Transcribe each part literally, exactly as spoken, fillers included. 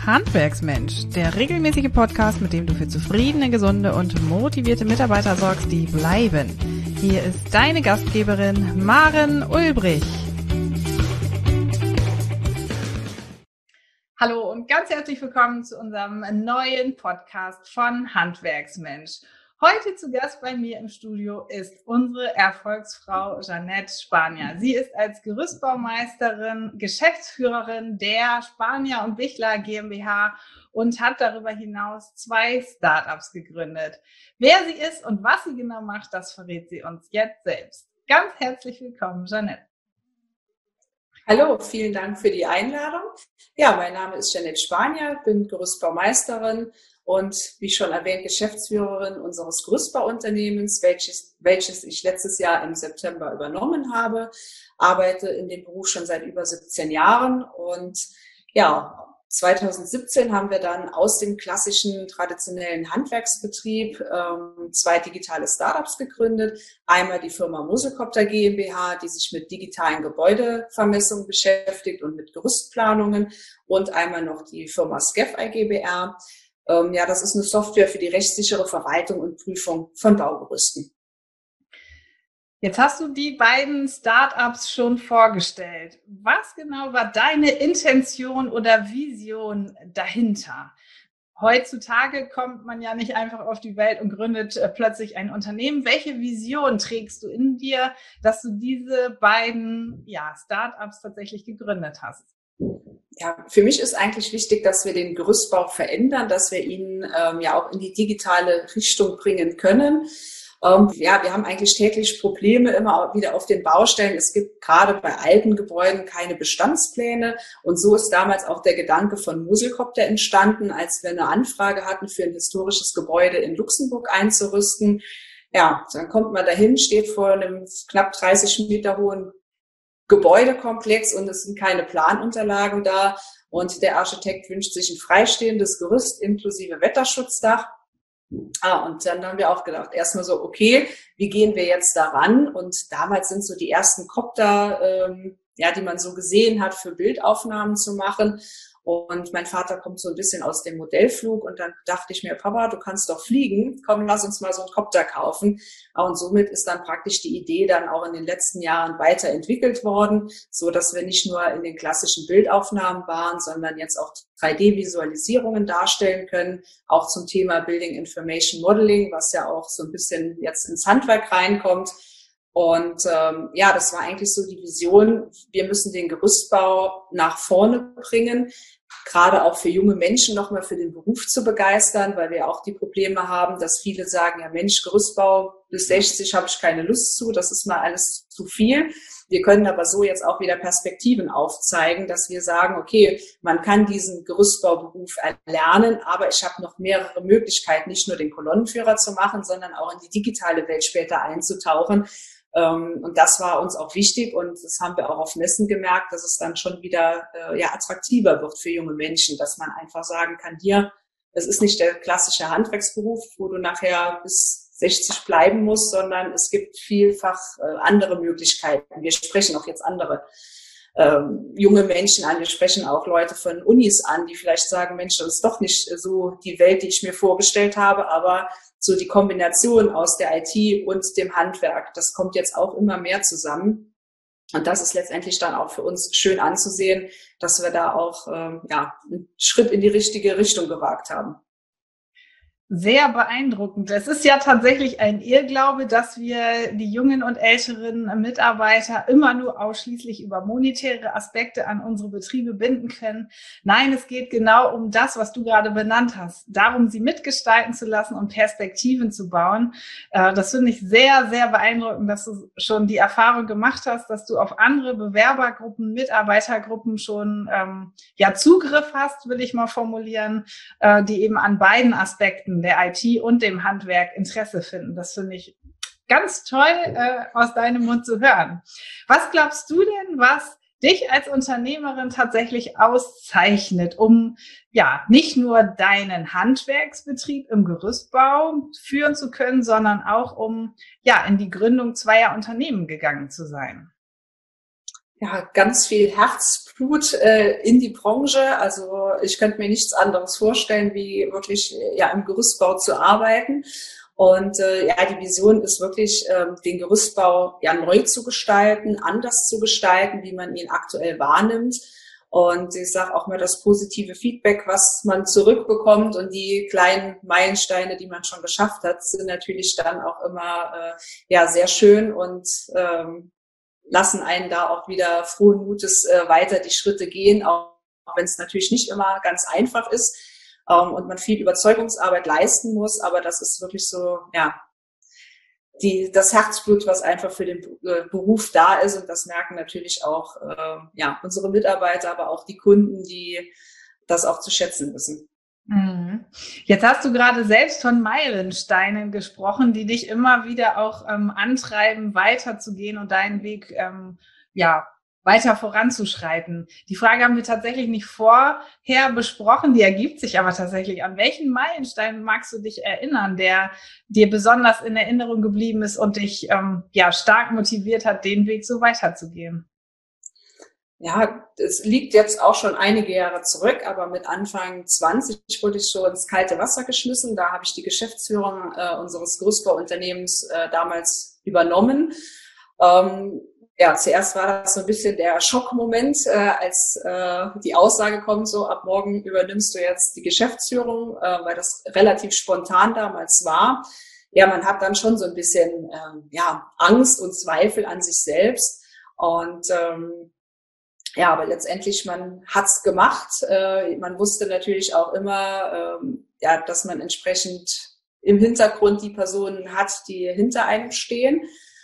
Handwerksmensch, der regelmäßige Podcast, mit dem du für zufriedene, gesunde und motivierte Mitarbeiter sorgst, die bleiben. Hier ist deine Gastgeberin Maren Ulbrich. Hallo und ganz herzlich willkommen zu unserem neuen Podcast von Handwerksmensch. Heute zu Gast bei mir im Studio ist unsere Erfolgsfrau Jeanette Spanier. Sie ist als Gerüstbaumeisterin Geschäftsführerin der Spanier und Bichler GmbH und hat darüber hinaus zwei Startups gegründet. Wer sie ist und was sie genau macht, das verrät sie uns jetzt selbst. Ganz herzlich willkommen, Jeanette. Hallo, vielen Dank für die Einladung. Ja, mein Name ist Jeanette Spanier, bin Gerüstbaumeisterin und wie schon erwähnt, Geschäftsführerin unseres Gerüstbauunternehmens, welches, welches ich letztes Jahr im September übernommen habe, arbeite in dem Beruf schon seit über siebzehn Jahren und ja, zwanzig siebzehn haben wir dann aus dem klassischen traditionellen Handwerksbetrieb ähm, zwei digitale Startups gegründet. Einmal die Firma Moselkopter GmbH, die sich mit digitalen Gebäudevermessungen beschäftigt und mit Gerüstplanungen, und einmal noch die Firma Skef GbR. Ähm, ja, das ist eine Software für die rechtssichere Verwaltung und Prüfung von Baugerüsten. Jetzt hast du die beiden Startups schon vorgestellt. Was genau war deine Intention oder Vision dahinter? Heutzutage kommt man ja nicht einfach auf die Welt und gründet äh, plötzlich ein Unternehmen. Welche Vision trägst du in dir, dass du diese beiden ja, Startups tatsächlich gegründet hast? Ja, für mich ist eigentlich wichtig, dass wir den Gerüstbau verändern, dass wir ihn ähm, ja auch in die digitale Richtung bringen können. Ähm, ja, wir haben eigentlich täglich Probleme immer wieder auf den Baustellen. Es gibt gerade bei alten Gebäuden keine Bestandspläne. Und so ist damals auch der Gedanke von Moselkopter entstanden, als wir eine Anfrage hatten, für ein historisches Gebäude in Luxemburg einzurüsten. Ja, dann kommt man dahin, steht vor einem knapp dreißig Meter hohen Gebäudekomplex und es sind keine Planunterlagen da. Und der Architekt wünscht sich ein freistehendes Gerüst inklusive Wetterschutzdach. Ah, und dann haben wir auch gedacht, erstmal so, okay, wie gehen wir jetzt daran? Und damals sind so die ersten Kopter, ähm, ja, die man so gesehen hat, für Bildaufnahmen zu machen. Und mein Vater kommt so ein bisschen aus dem Modellflug und dann dachte ich mir, Papa, du kannst doch fliegen, komm, lass uns mal so einen Kopter kaufen. Und somit ist dann praktisch die Idee dann auch in den letzten Jahren weiterentwickelt worden, so dass wir nicht nur in den klassischen Bildaufnahmen waren, sondern jetzt auch drei D-Visualisierungen darstellen können, auch zum Thema Building Information Modeling, was ja auch so ein bisschen jetzt ins Handwerk reinkommt. Und ähm, ja, das war eigentlich so die Vision, wir müssen den Gerüstbau nach vorne bringen, gerade auch für junge Menschen nochmal für den Beruf zu begeistern, weil wir auch die Probleme haben, dass viele sagen, ja Mensch, Gerüstbau bis sechzig habe ich keine Lust zu, das ist mal alles zu viel. Wir können aber so jetzt auch wieder Perspektiven aufzeigen, dass wir sagen, okay, man kann diesen Gerüstbauberuf erlernen, aber ich habe noch mehrere Möglichkeiten, nicht nur den Kolonnenführer zu machen, sondern auch in die digitale Welt später einzutauchen. Und das war uns auch wichtig und das haben wir auch auf Messen gemerkt, dass es dann schon wieder äh, ja attraktiver wird für junge Menschen, dass man einfach sagen kann, hier, es ist nicht der klassische Handwerksberuf, wo du nachher bis sechzig bleiben musst, sondern es gibt vielfach äh, andere Möglichkeiten. Wir sprechen auch jetzt andere ähm, junge Menschen an, wir sprechen auch Leute von Unis an, die vielleicht sagen, Mensch, das ist doch nicht so die Welt, die ich mir vorgestellt habe, aber so die Kombination aus der I T und dem Handwerk, das kommt jetzt auch immer mehr zusammen. Und das ist letztendlich dann auch für uns schön anzusehen, dass wir da auch ähm, ja, einen Schritt in die richtige Richtung gewagt haben. Sehr beeindruckend. Es ist ja tatsächlich ein Irrglaube, dass wir die jungen und älteren Mitarbeiter immer nur ausschließlich über monetäre Aspekte an unsere Betriebe binden können. Nein, es geht genau um das, was du gerade benannt hast. Darum, sie mitgestalten zu lassen und Perspektiven zu bauen. Das finde ich sehr, sehr beeindruckend, dass du schon die Erfahrung gemacht hast, dass du auf andere Bewerbergruppen, Mitarbeitergruppen schon ähm, ja Zugriff hast, will ich mal formulieren, äh, die eben an beiden Aspekten der I T und dem Handwerk Interesse finden. Das finde ich ganz toll, äh, aus deinem Mund zu hören. Was glaubst du denn, was dich als Unternehmerin tatsächlich auszeichnet, um ja nicht nur deinen Handwerksbetrieb im Gerüstbau führen zu können, sondern auch um ja in die Gründung zweier Unternehmen gegangen zu sein? ja, ganz viel Herzblut äh, in die Branche. Also ich könnte mir nichts anderes vorstellen, wie wirklich ja im Gerüstbau zu arbeiten. Und äh, ja, die Vision ist wirklich, äh, den Gerüstbau ja neu zu gestalten, anders zu gestalten, wie man ihn aktuell wahrnimmt. Und ich sage auch mal, das positive Feedback, was man zurückbekommt und die kleinen Meilensteine, die man schon geschafft hat, sind natürlich dann auch immer äh, ja sehr schön und ähm, lassen einen da auch wieder frohen Mutes äh, weiter die Schritte gehen, auch, auch wenn es natürlich nicht immer ganz einfach ist ähm, und man viel Überzeugungsarbeit leisten muss. Aber das ist wirklich so, ja, die, das Herzblut, was einfach für den äh, Beruf da ist. Und das merken natürlich auch äh, ja, unsere Mitarbeiter, aber auch die Kunden, die das auch zu schätzen wissen. Jetzt hast du gerade selbst von Meilensteinen gesprochen, die dich immer wieder auch ähm, antreiben, weiterzugehen und deinen Weg ähm, ja weiter voranzuschreiten. Die Frage haben wir tatsächlich nicht vorher besprochen, die ergibt sich aber tatsächlich. An welchen Meilenstein magst du dich erinnern, der dir besonders in Erinnerung geblieben ist und dich ähm, ja stark motiviert hat, den Weg so weiterzugehen? Ja, es liegt jetzt auch schon einige Jahre zurück, aber mit Anfang zwanzig wurde ich so ins kalte Wasser geschmissen. Da habe ich die Geschäftsführung äh, unseres Gerüstbauunternehmens äh, damals übernommen. Ähm, ja, zuerst war das so ein bisschen der Schockmoment, äh, als äh, die Aussage kommt, so ab morgen übernimmst du jetzt die Geschäftsführung, äh, weil das relativ spontan damals war. Ja, man hat dann schon so ein bisschen äh, ja Angst und Zweifel an sich selbst und ähm, ja, aber letztendlich, man hat's gemacht. Äh, man wusste natürlich auch immer, ähm, ja, dass man entsprechend im Hintergrund die Personen hat, die hinter einem stehen.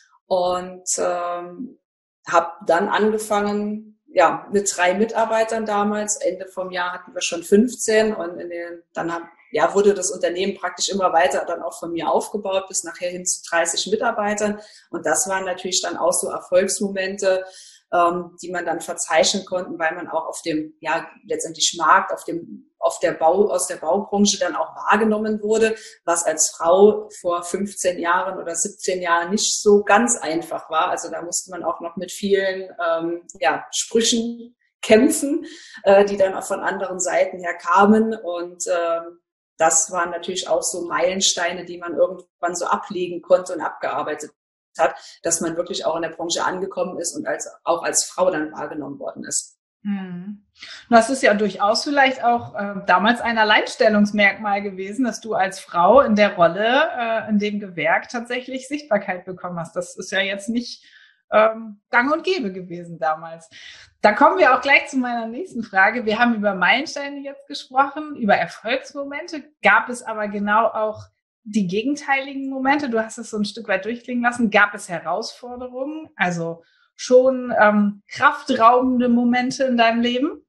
Und ähm, habe dann angefangen, ja, mit drei Mitarbeitern damals. Ende vom Jahr hatten wir schon fünfzehn und in den, dann hab, ja, wurde das Unternehmen praktisch immer weiter dann auch von mir aufgebaut, bis nachher hin zu dreißig Mitarbeitern. Und das waren natürlich dann auch so Erfolgsmomente, ähm, die man dann verzeichnen konnten, weil man auch auf dem, ja, letztendlich Markt, auf dem, auf der Bau, aus der Baubranche dann auch wahrgenommen wurde, was als Frau vor fünfzehn Jahren oder siebzehn Jahren nicht so ganz einfach war. Also da musste man auch noch mit vielen, ähm, ja, Sprüchen kämpfen, äh, die dann auch von anderen Seiten her kamen und, ähm, das waren natürlich auch so Meilensteine, die man irgendwann so ablegen konnte und abgearbeitet hat, dass man wirklich auch in der Branche angekommen ist und als, auch als Frau dann wahrgenommen worden ist. Hm. Das ist ja durchaus vielleicht auch äh, damals ein Alleinstellungsmerkmal gewesen, dass du als Frau in der Rolle, äh, in dem Gewerk tatsächlich Sichtbarkeit bekommen hast. Das ist ja jetzt nicht ähm, gang und gäbe gewesen damals. Da kommen wir auch gleich zu meiner nächsten Frage. Wir haben über Meilensteine jetzt gesprochen, über Erfolgsmomente. Gab es aber genau auch die gegenteiligen Momente? Du hast es so ein Stück weit durchklingen lassen. Gab es Herausforderungen? Also schon ähm, kraftraubende Momente in deinem Leben?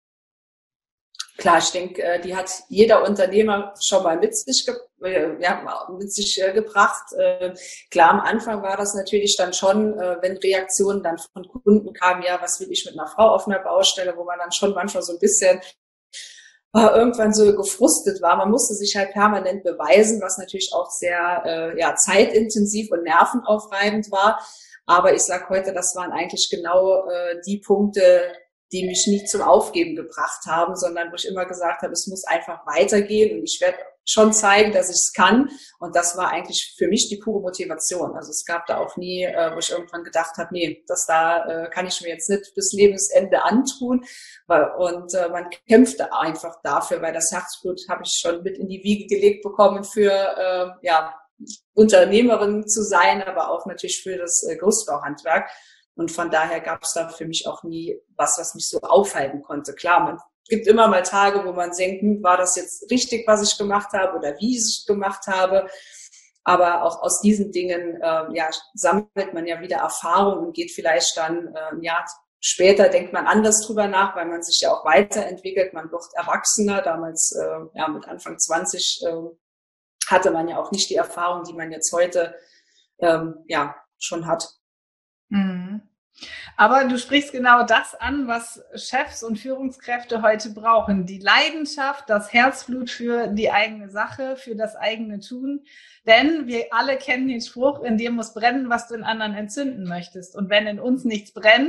Klar, ich denke, die hat jeder Unternehmer schon mal mit sich, ge- ja, mit sich äh, gebracht. Äh, klar, am Anfang war das natürlich dann schon, äh, wenn Reaktionen dann von Kunden kamen, ja, was will ich mit einer Frau auf einer Baustelle, wo man dann schon manchmal so ein bisschen äh, irgendwann so gefrustet war. Man musste sich halt permanent beweisen, was natürlich auch sehr äh, ja, zeitintensiv und nervenaufreibend war. Aber ich sag heute, das waren eigentlich genau äh, die Punkte, die mich nicht zum Aufgeben gebracht haben, sondern wo ich immer gesagt habe, es muss einfach weitergehen und ich werde schon zeigen, dass ich es kann. Und das war eigentlich für mich die pure Motivation. Also es gab da auch nie, äh, wo ich irgendwann gedacht habe, nee, das da äh, kann ich mir jetzt nicht bis Lebensende antun. Weil, und äh, man kämpfte einfach dafür, weil das Herzblut habe ich schon mit in die Wiege gelegt bekommen für äh, ja Unternehmerin zu sein, aber auch natürlich für das äh, Gerüstbauhandwerk. Und von daher gab es da für mich auch nie was, was mich so aufhalten konnte. Klar, man gibt immer mal Tage, wo man denkt, hm, war das jetzt richtig, was ich gemacht habe oder wie ich es gemacht habe. Aber auch aus diesen Dingen äh, ja, sammelt man ja wieder Erfahrung und geht vielleicht dann äh, ein Jahr später, denkt man anders drüber nach, weil man sich ja auch weiterentwickelt. Man wird erwachsener. Damals äh, ja mit Anfang zwanzig äh, hatte man ja auch nicht die Erfahrung, die man jetzt heute ähm, ja schon hat. Mhm. Aber du sprichst genau das an, was Chefs und Führungskräfte heute brauchen. Die Leidenschaft, das Herzblut für die eigene Sache, für das eigene Tun. Denn wir alle kennen den Spruch, in dir muss brennen, was du in anderen entzünden möchtest. Und wenn in uns nichts brennt,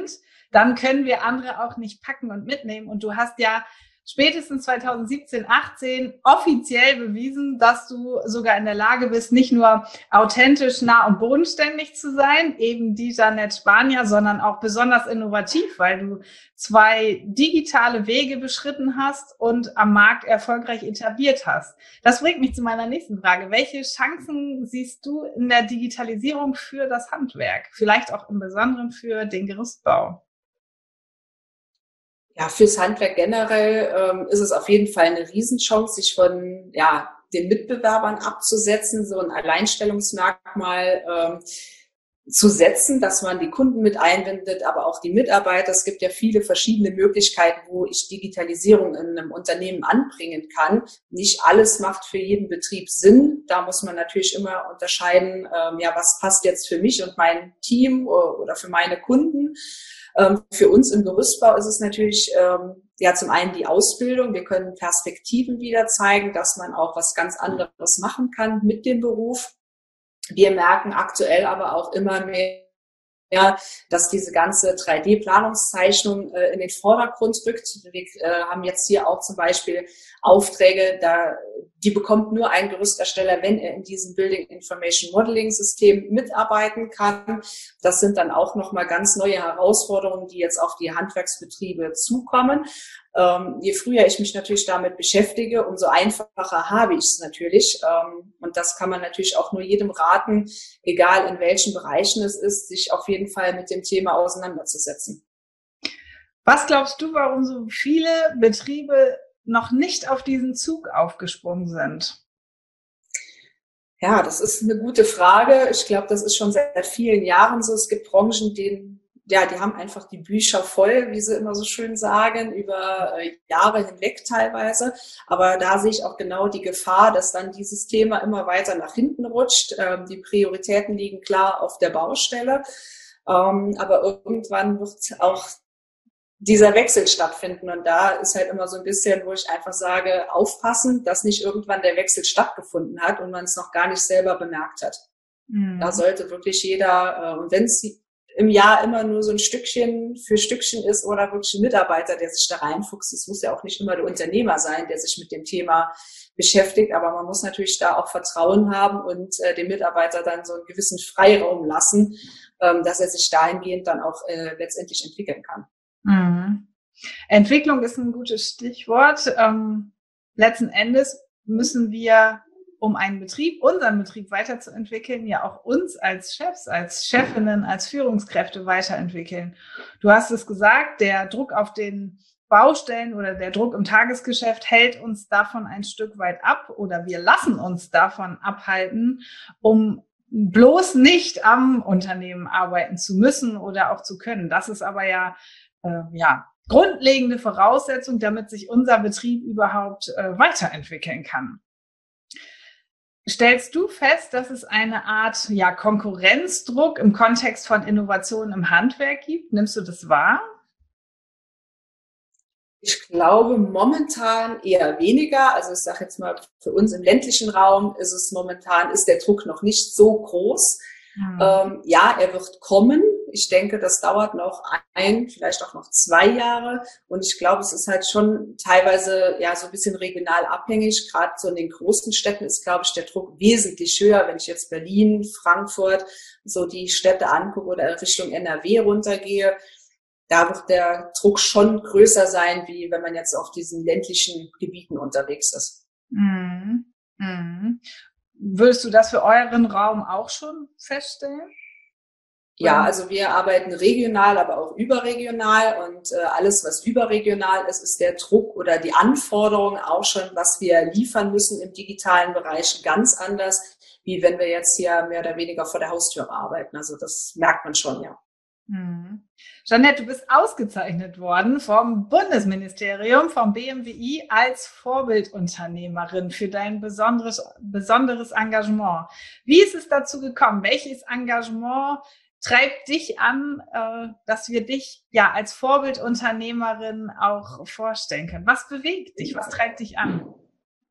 dann können wir andere auch nicht packen und mitnehmen. Und du hast ja spätestens zwanzig siebzehn, achtzehn offiziell bewiesen, dass du sogar in der Lage bist, nicht nur authentisch, nah und bodenständig zu sein, eben die Jeanette Spanier, sondern auch besonders innovativ, weil du zwei digitale Wege beschritten hast und am Markt erfolgreich etabliert hast. Das bringt mich zu meiner nächsten Frage. Welche Chancen siehst du in der Digitalisierung für das Handwerk? Vielleicht auch im Besonderen für den Gerüstbau? Ja, fürs Handwerk generell ähm, ist es auf jeden Fall eine Riesenchance, sich von ja, den Mitbewerbern abzusetzen, so ein Alleinstellungsmerkmal ähm, zu setzen, dass man die Kunden mit einbindet, aber auch die Mitarbeiter. Es gibt ja viele verschiedene Möglichkeiten, wo ich Digitalisierung in einem Unternehmen anbringen kann. Nicht alles macht für jeden Betrieb Sinn. Da muss man natürlich immer unterscheiden, ähm, ja, was passt jetzt für mich und mein Team oder, oder für meine Kunden. Ähm, für uns im Gerüstbau ist es natürlich ähm, ja zum einen die Ausbildung. Wir können Perspektiven wieder zeigen, dass man auch was ganz anderes machen kann mit dem Beruf. Wir merken aktuell aber auch immer mehr, ja, dass diese ganze drei D-Planungszeichnung äh, in den Vordergrund rückt. Wir äh, haben jetzt hier auch zum Beispiel Aufträge, da die bekommt nur ein Gerüstersteller, wenn er in diesem Building Information Modeling System mitarbeiten kann. Das sind dann auch nochmal ganz neue Herausforderungen, die jetzt auf die Handwerksbetriebe zukommen. Ähm, je früher ich mich natürlich damit beschäftige, umso einfacher habe ich es natürlich. Ähm, und das kann man natürlich auch nur jedem raten, egal in welchen Bereichen es ist, sich auf jeden Fall mit dem Thema auseinanderzusetzen. Was glaubst du, warum so viele Betriebe noch nicht auf diesen Zug aufgesprungen sind? Ja, das ist eine gute Frage. Ich glaube, das ist schon seit vielen Jahren so. Es gibt Branchen, denen ja, die haben einfach die Bücher voll, wie sie immer so schön sagen, über äh, Jahre hinweg teilweise. Aber da sehe ich auch genau die Gefahr, dass dann dieses Thema immer weiter nach hinten rutscht. Ähm, die Prioritäten liegen klar auf der Baustelle. Ähm, aber irgendwann wird auch dieser Wechsel stattfinden. Und da ist halt immer so ein bisschen, wo ich einfach sage, aufpassen, dass nicht irgendwann der Wechsel stattgefunden hat und man es noch gar nicht selber bemerkt hat. Mhm. Da sollte wirklich jeder, und wenn es im Jahr immer nur so ein Stückchen für Stückchen ist oder wirklich ein Mitarbeiter, der sich da reinfuchst. Es muss ja auch nicht immer der Unternehmer sein, der sich mit dem Thema beschäftigt, aber man muss natürlich da auch Vertrauen haben und äh, dem Mitarbeiter dann so einen gewissen Freiraum lassen, ähm, dass er sich dahingehend dann auch äh, letztendlich entwickeln kann. Mhm. Entwicklung ist ein gutes Stichwort. Ähm, letzten Endes müssen wir, um einen Betrieb, unseren Betrieb weiterzuentwickeln, ja auch uns als Chefs, als Chefinnen, als Führungskräfte weiterentwickeln. Du hast es gesagt, der Druck auf den Baustellen oder der Druck im Tagesgeschäft hält uns davon ein Stück weit ab oder wir lassen uns davon abhalten, um bloß nicht am Unternehmen arbeiten zu müssen oder auch zu können. Das ist aber ja, äh, ja, grundlegende Voraussetzung, damit sich unser Betrieb überhaupt äh, weiterentwickeln kann. Stellst du fest, dass es eine Art ja, Konkurrenzdruck im Kontext von Innovationen im Handwerk gibt? Nimmst du das wahr? Ich glaube momentan eher weniger. Also ich sage jetzt mal, für uns im ländlichen Raum ist es momentan, ist der Druck noch nicht so groß. Mhm. Ähm, ja, er wird kommen. Ich denke, das dauert noch ein, vielleicht auch noch zwei Jahre. Und ich glaube, es ist halt schon teilweise ja so ein bisschen regional abhängig. Gerade so in den großen Städten ist, glaube ich, der Druck wesentlich höher. Wenn ich jetzt Berlin, Frankfurt, so die Städte angucke oder Richtung N R W runtergehe, da wird der Druck schon größer sein, wie wenn man jetzt auf diesen ländlichen Gebieten unterwegs ist. Mhm. Mhm. Würdest du das für euren Raum auch schon feststellen? Ja, also wir arbeiten regional, aber auch überregional und äh, alles, was überregional ist, ist der Druck oder die Anforderungen auch schon, was wir liefern müssen im digitalen Bereich, ganz anders, wie wenn wir jetzt hier mehr oder weniger vor der Haustür arbeiten. Also das merkt man schon, ja. Hm. Jeanette, du bist ausgezeichnet worden vom Bundesministerium, vom B M W I als Vorbildunternehmerin für dein besonderes, besonderes Engagement. Wie ist es dazu gekommen? Welches Engagement treibt dich an, äh, dass wir dich ja als Vorbildunternehmerin auch vorstellen können? Was bewegt dich? Was treibt dich an?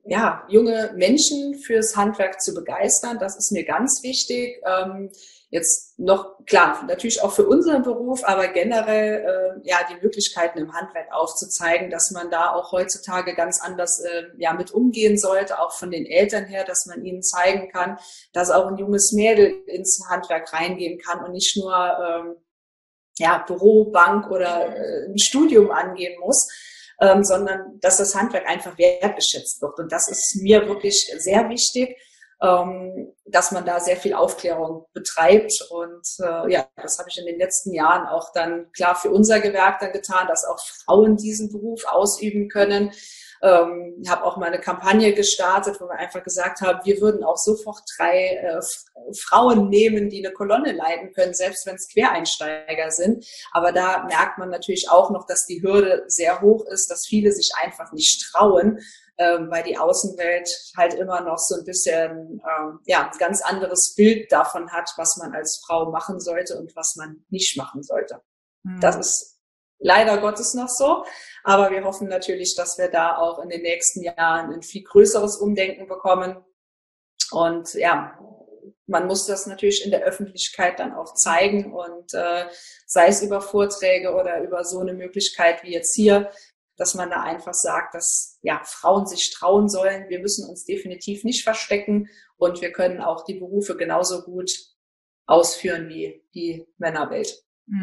ja, junge Menschen fürs Handwerk zu begeistern. Das ist mir ganz wichtig. Ähm, jetzt noch, klar, natürlich auch für unseren Beruf, aber generell, äh, ja, die Möglichkeiten im Handwerk aufzuzeigen, dass man da auch heutzutage ganz anders, äh, ja, mit umgehen sollte, auch von den Eltern her, dass man ihnen zeigen kann, dass auch ein junges Mädel ins Handwerk reingehen kann und nicht nur, ähm, ja, Büro, Bank oder äh, ein Studium angehen muss. Ähm, sondern dass das Handwerk einfach wertgeschätzt wird. Und das ist mir wirklich sehr wichtig, ähm, dass man da sehr viel Aufklärung betreibt. Und äh, ja, das habe ich in den letzten Jahren auch dann klar für unser Gewerk dann getan, dass auch Frauen diesen Beruf ausüben können. Ähm, ich habe auch mal eine Kampagne gestartet, wo wir einfach gesagt haben, wir würden auch sofort drei äh, Frauen nehmen, die eine Kolonne leiten können, selbst wenn es Quereinsteiger sind. Aber da merkt man natürlich auch noch, dass die Hürde sehr hoch ist, dass viele sich einfach nicht trauen, ähm, weil die Außenwelt halt immer noch so ein bisschen ähm, ja, ein ganz anderes Bild davon hat, was man als Frau machen sollte und was man nicht machen sollte. Mhm. Das ist leider Gottes noch so. Aber wir hoffen natürlich, dass wir da auch in den nächsten Jahren ein viel größeres Umdenken bekommen. Und ja, man muss das natürlich in der Öffentlichkeit dann auch zeigen. Und äh, sei es über Vorträge oder über so eine Möglichkeit wie jetzt hier, dass man da einfach sagt, dass ja Frauen sich trauen sollen. Wir müssen uns definitiv nicht verstecken und wir können auch die Berufe genauso gut ausführen wie die Männerwelt.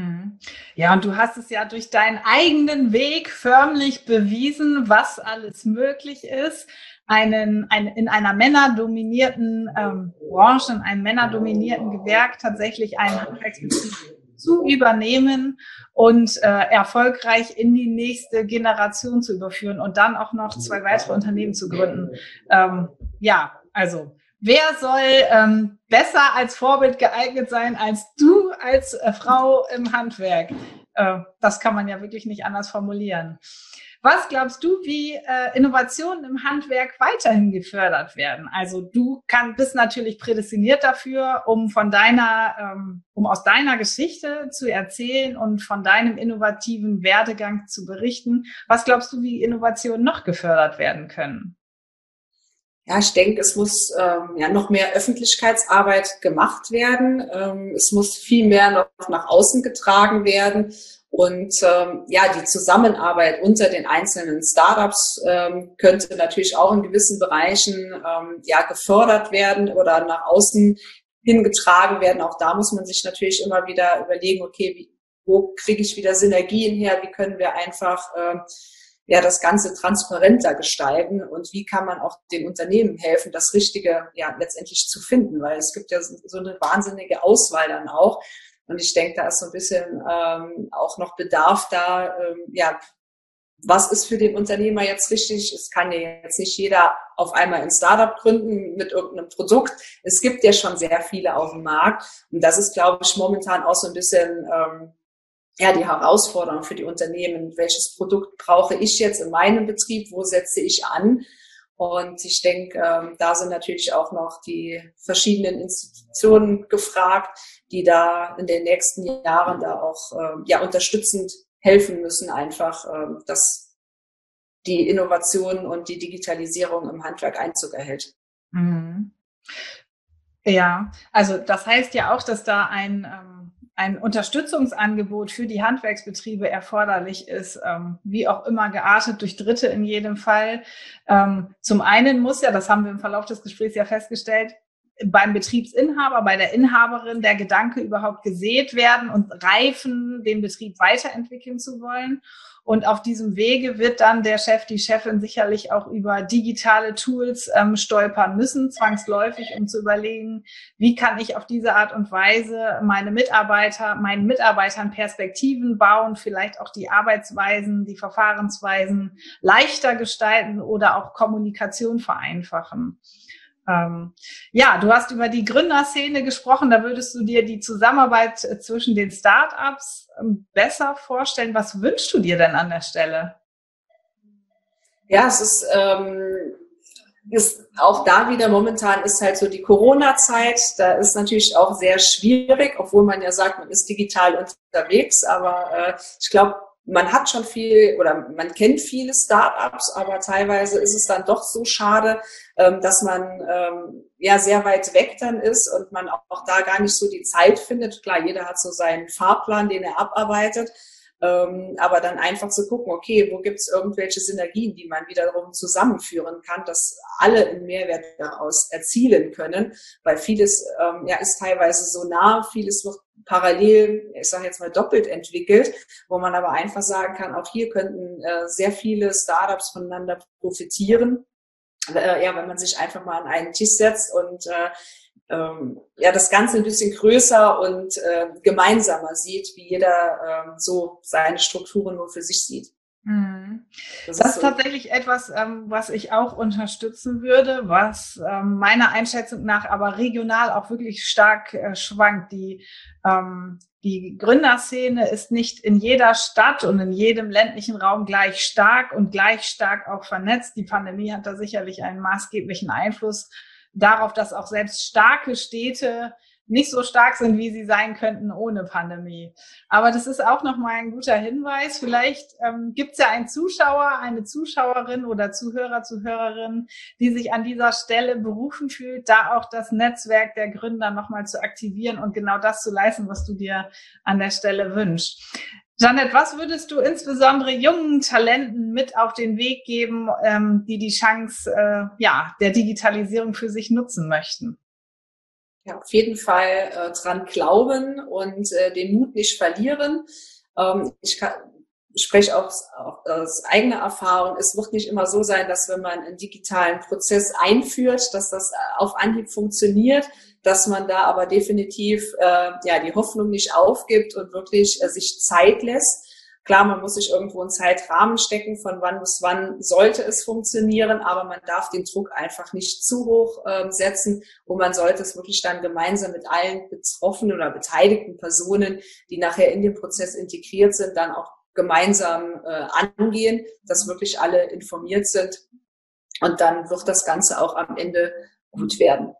Ja, und du hast es ja durch deinen eigenen Weg förmlich bewiesen, was alles möglich ist, einen, ein, in einer männerdominierten ähm, Branche, in einem männerdominierten Gewerk tatsächlich einen Handwerksbetrieb zu übernehmen und äh, erfolgreich in die nächste Generation zu überführen und dann auch noch zwei weitere Unternehmen zu gründen. Ähm, ja, also wer soll ähm, besser als Vorbild geeignet sein als du als äh, Frau im Handwerk? Äh, das kann man ja wirklich nicht anders formulieren. Was glaubst du, wie äh, Innovationen im Handwerk weiterhin gefördert werden? Also du kann, bist natürlich prädestiniert dafür, um von deiner, ähm, um aus deiner Geschichte zu erzählen und von deinem innovativen Werdegang zu berichten. Was glaubst du, wie Innovationen noch gefördert werden können? Ja, ich denke, es muss ähm, ja noch mehr Öffentlichkeitsarbeit gemacht werden. Ähm, es muss viel mehr noch nach außen getragen werden. Und ähm, ja, die Zusammenarbeit unter den einzelnen Startups ähm, könnte natürlich auch in gewissen Bereichen ähm, ja gefördert werden oder nach außen hingetragen werden. Auch da muss man sich natürlich immer wieder überlegen, okay, wie, wo kriege ich wieder Synergien her? Wie können wir einfach ähm, ja das Ganze transparenter gestalten und wie kann man auch den Unternehmen helfen, das Richtige ja letztendlich zu finden, weil es gibt ja so eine wahnsinnige Auswahl dann auch und ich denke, da ist so ein bisschen ähm, auch noch Bedarf da, ähm, ja, was ist für den Unternehmer jetzt richtig? Es kann ja jetzt nicht jeder auf einmal ein Startup gründen mit irgendeinem Produkt. Es gibt ja schon sehr viele auf dem Markt und das ist, glaube ich, momentan auch so ein bisschen ähm, ja, die Herausforderung für die Unternehmen. Welches Produkt brauche ich jetzt in meinem Betrieb? Wo setze ich an? Und ich denke, ähm, da sind natürlich auch noch die verschiedenen Institutionen gefragt, die da in den nächsten Jahren da auch ähm, ja unterstützend helfen müssen, einfach, ähm, dass die Innovation und die Digitalisierung im Handwerk Einzug erhält. Mhm. Ja, also das heißt ja auch, dass da ein ähm ein Unterstützungsangebot für die Handwerksbetriebe erforderlich ist, ähm, wie auch immer geartet durch Dritte in jedem Fall. Ähm, zum einen muss ja, das haben wir im Verlauf des Gesprächs ja festgestellt, beim Betriebsinhaber, bei der Inhaberin der Gedanke überhaupt gesät werden und reifen, den Betrieb weiterentwickeln zu wollen. Und auf diesem Wege wird dann der Chef, die Chefin sicherlich auch über digitale Tools ähm, stolpern müssen, zwangsläufig, um zu überlegen, wie kann ich auf diese Art und Weise meine Mitarbeiter, meinen Mitarbeitern Perspektiven bauen, vielleicht auch die Arbeitsweisen, die Verfahrensweisen leichter gestalten oder auch Kommunikation vereinfachen. Ähm, ja, du hast über die Gründerszene gesprochen, da würdest du dir die Zusammenarbeit zwischen den Startups ähm, besser vorstellen. Was wünschst du dir denn an der Stelle? Ja, es ist, ähm, ist auch da wieder momentan ist halt so die Corona-Zeit, da ist natürlich auch sehr schwierig, obwohl man ja sagt, man ist digital unterwegs, aber äh, ich glaube, man hat schon viel oder man kennt viele Startups, aber teilweise ist es dann doch so schade, ähm, dass man ähm, ja sehr weit weg dann ist und man auch, auch da gar nicht so die Zeit findet. Klar, jeder hat so seinen Fahrplan, den er abarbeitet, ähm, aber dann einfach zu gucken, okay, wo gibt es irgendwelche Synergien, die man wiederum zusammenführen kann, dass alle einen Mehrwert daraus erzielen können, weil vieles ähm, ja ist teilweise so nah, vieles wird parallel, ich sage jetzt mal doppelt entwickelt, wo man aber einfach sagen kann, auch hier könnten äh, sehr viele Startups voneinander profitieren. Äh, ja, wenn man sich einfach mal an einen Tisch setzt und äh, ähm, ja das Ganze ein bisschen größer und äh, gemeinsamer sieht, wie jeder äh, so seine Strukturen nur für sich sieht. Das, das ist so tatsächlich etwas, ähm, was ich auch unterstützen würde, was ähm, meiner Einschätzung nach aber regional auch wirklich stark äh, schwankt. Die, ähm, die Gründerszene ist nicht in jeder Stadt und in jedem ländlichen Raum gleich stark und gleich stark auch vernetzt. Die Pandemie hat da sicherlich einen maßgeblichen Einfluss darauf, dass auch selbst starke Städte nicht so stark sind, wie sie sein könnten ohne Pandemie. Aber das ist auch nochmal ein guter Hinweis. Vielleicht ähm, gibt es ja einen Zuschauer, eine Zuschauerin oder Zuhörer, Zuhörerin, die sich an dieser Stelle berufen fühlt, da auch das Netzwerk der Gründer nochmal zu aktivieren und genau das zu leisten, was du dir an der Stelle wünschst. Jeanette, was würdest du insbesondere jungen Talenten mit auf den Weg geben, ähm, die die Chance äh, ja, der Digitalisierung für sich nutzen möchten? Ja, auf jeden Fall äh, dran glauben und äh, den Mut nicht verlieren. Ähm, ich kann, spreche auch, auch aus eigener Erfahrung. Es wird nicht immer so sein, dass wenn man einen digitalen Prozess einführt, dass das auf Anhieb funktioniert, dass man da aber definitiv äh, ja die Hoffnung nicht aufgibt und wirklich äh, sich Zeit lässt. Klar, man muss sich irgendwo einen Zeitrahmen stecken, von wann bis wann sollte es funktionieren, aber man darf den Druck einfach nicht zu hoch äh, setzen und man sollte es wirklich dann gemeinsam mit allen betroffenen oder beteiligten Personen, die nachher in den Prozess integriert sind, dann auch gemeinsam äh, angehen, dass wirklich alle informiert sind und dann wird das Ganze auch am Ende gut werden.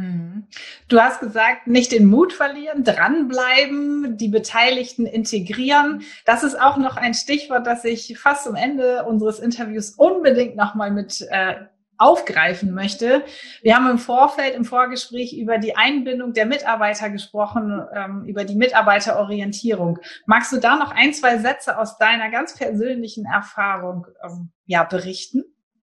Du hast gesagt, nicht den Mut verlieren, dranbleiben, die Beteiligten integrieren. Das ist auch noch ein Stichwort, das ich fast zum Ende unseres Interviews unbedingt nochmal mit äh, aufgreifen möchte. Wir haben im Vorfeld, im Vorgespräch über die Einbindung der Mitarbeiter gesprochen, ähm, über die Mitarbeiterorientierung. Magst du da noch ein, zwei Sätze aus deiner ganz persönlichen Erfahrung ähm, ja, berichten?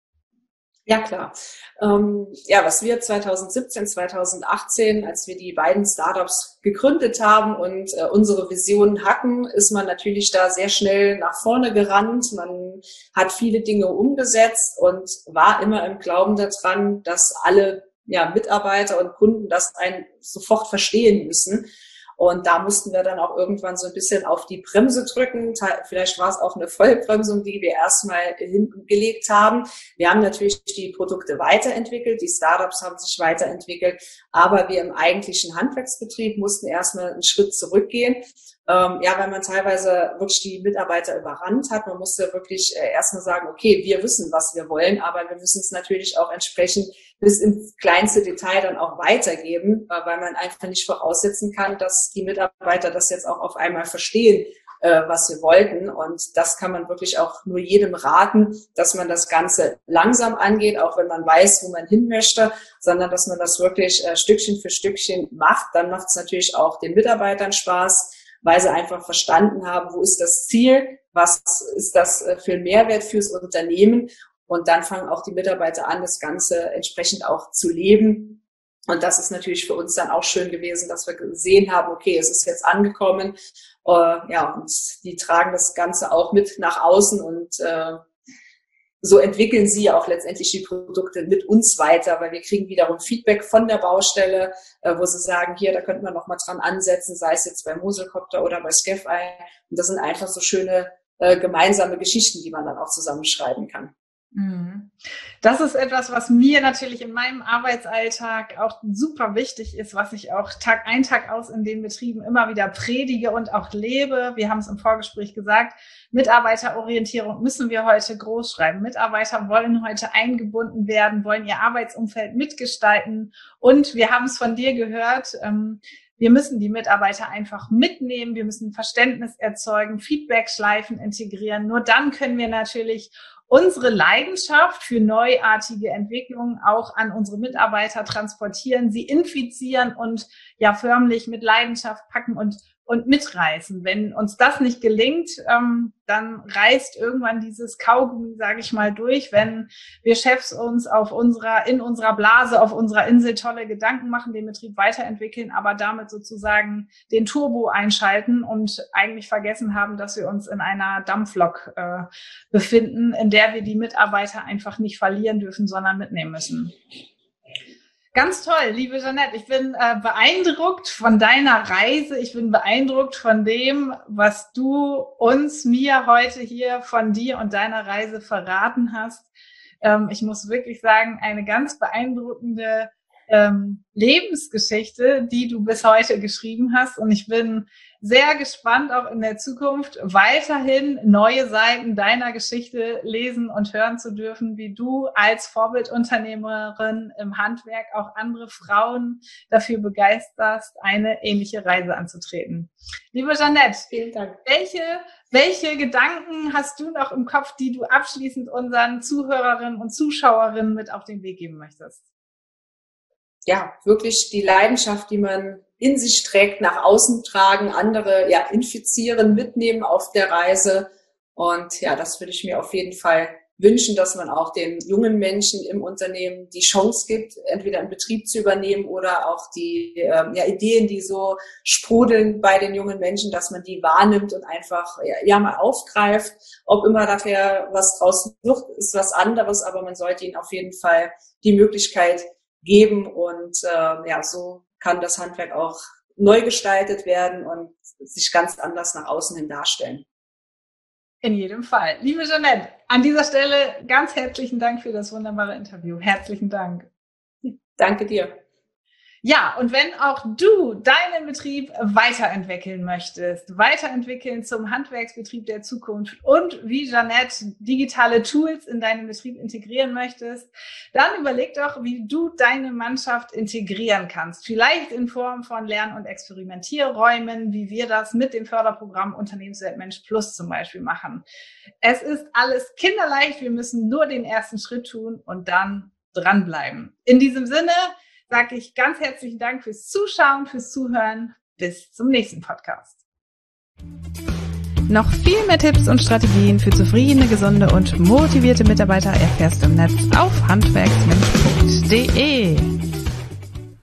Ja, klar. Ähm, ja, was wir zwanzig siebzehn, zwanzig achtzehn, als wir die beiden Startups gegründet haben und äh, unsere Vision hatten, ist man natürlich da sehr schnell nach vorne gerannt. Man hat viele Dinge umgesetzt und war immer im Glauben daran, dass alle ja, Mitarbeiter und Kunden das einen sofort verstehen müssen. Und da mussten wir dann auch irgendwann so ein bisschen auf die Bremse drücken. Vielleicht war es auch eine Vollbremsung, die wir erstmal hingelegt haben. Wir haben natürlich die Produkte weiterentwickelt, die Startups haben sich weiterentwickelt, aber wir im eigentlichen Handwerksbetrieb mussten erstmal einen Schritt zurückgehen. Ähm, ja, weil man teilweise wirklich die Mitarbeiter überrannt hat. Man musste wirklich äh, erstmal sagen, okay, wir wissen, was wir wollen, aber wir müssen es natürlich auch entsprechend bis ins kleinste Detail dann auch weitergeben, äh, weil man einfach nicht voraussetzen kann, dass die Mitarbeiter das jetzt auch auf einmal verstehen, äh, was wir wollten. Und das kann man wirklich auch nur jedem raten, dass man das Ganze langsam angeht, auch wenn man weiß, wo man hin möchte, sondern dass man das wirklich äh, Stückchen für Stückchen macht. Dann macht es natürlich auch den Mitarbeitern Spaß, weil sie einfach verstanden haben, wo ist das Ziel, was ist das für ein Mehrwert fürs Unternehmen. Und dann fangen auch die Mitarbeiter an, das Ganze entsprechend auch zu leben. Und das ist natürlich für uns dann auch schön gewesen, dass wir gesehen haben, okay, es ist jetzt angekommen. Äh, ja, und die tragen das Ganze auch mit nach außen und äh, so entwickeln sie auch letztendlich die Produkte mit uns weiter, weil wir kriegen wiederum Feedback von der Baustelle, äh, wo sie sagen, hier, da könnten wir noch mal dran ansetzen, sei es jetzt bei Moselcopter oder bei Scef-Eye. Und das sind einfach so schöne äh, gemeinsame Geschichten, die man dann auch zusammenschreiben kann. Das ist etwas, was mir natürlich in meinem Arbeitsalltag auch super wichtig ist, was ich auch Tag ein, Tag aus in den Betrieben immer wieder predige und auch lebe. Wir haben es im Vorgespräch gesagt, Mitarbeiterorientierung müssen wir heute groß schreiben. Mitarbeiter wollen heute eingebunden werden, wollen ihr Arbeitsumfeld mitgestalten. Und wir haben es von dir gehört, ähm, Wir müssen die Mitarbeiter einfach mitnehmen. Wir müssen Verständnis erzeugen, Feedback-Schleifen integrieren. Nur dann können wir natürlich unsere Leidenschaft für neuartige Entwicklungen auch an unsere Mitarbeiter transportieren, sie infizieren und ja förmlich mit Leidenschaft packen und und mitreißen. Wenn uns das nicht gelingt, ähm, dann reißt irgendwann dieses Kaugummi, sage ich mal, durch, wenn wir Chefs uns auf unserer, in unserer Blase, auf unserer Insel tolle Gedanken machen, den Betrieb weiterentwickeln, aber damit sozusagen den Turbo einschalten und eigentlich vergessen haben, dass wir uns in einer Dampflok äh, befinden, in der wir die Mitarbeiter einfach nicht verlieren dürfen, sondern mitnehmen müssen. Ganz toll, liebe Jeanette. Ich bin äh, beeindruckt von deiner Reise. Ich bin beeindruckt von dem, was du uns, mir heute hier von dir und deiner Reise verraten hast. Ähm, ich muss wirklich sagen, eine ganz beeindruckende ähm, Lebensgeschichte, die du bis heute geschrieben hast. Und ich bin sehr gespannt, auch in der Zukunft weiterhin neue Seiten deiner Geschichte lesen und hören zu dürfen, wie du als Vorbildunternehmerin im Handwerk auch andere Frauen dafür begeisterst, eine ähnliche Reise anzutreten. Liebe Jeanette, vielen Dank. Welche, welche Gedanken hast du noch im Kopf, die du abschließend unseren Zuhörerinnen und Zuschauerinnen mit auf den Weg geben möchtest? Ja, wirklich die Leidenschaft, die man in sich trägt, nach außen tragen, andere ja infizieren, mitnehmen auf der Reise. Und ja, das würde ich mir auf jeden Fall wünschen, dass man auch den jungen Menschen im Unternehmen die Chance gibt, entweder einen Betrieb zu übernehmen oder auch die ähm, ja, Ideen, die so sprudeln bei den jungen Menschen, dass man die wahrnimmt und einfach ja, ja mal aufgreift. Ob immer dafür was draus wird, ist was anderes, aber man sollte ihnen auf jeden Fall die Möglichkeit geben und äh, ja, so kann das Handwerk auch neu gestaltet werden und sich ganz anders nach außen hin darstellen. In jedem Fall. Liebe Jeanette, an dieser Stelle ganz herzlichen Dank für das wunderbare Interview. Herzlichen Dank. Danke dir. Ja, und wenn auch du deinen Betrieb weiterentwickeln möchtest, weiterentwickeln zum Handwerksbetrieb der Zukunft und wie Jeanette digitale Tools in deinen Betrieb integrieren möchtest, dann überleg doch, wie du deine Mannschaft integrieren kannst. Vielleicht in Form von Lern- und Experimentierräumen, wie wir das mit dem Förderprogramm Unternehmenswelt Mensch Plus zum Beispiel machen. Es ist alles kinderleicht, wir müssen nur den ersten Schritt tun und dann dranbleiben. In diesem Sinne sage ich ganz herzlichen Dank fürs Zuschauen, fürs Zuhören. Bis zum nächsten Podcast. Noch viel mehr Tipps und Strategien für zufriedene, gesunde und motivierte Mitarbeiter erfährst du im Netz auf handwerksmensch punkt de.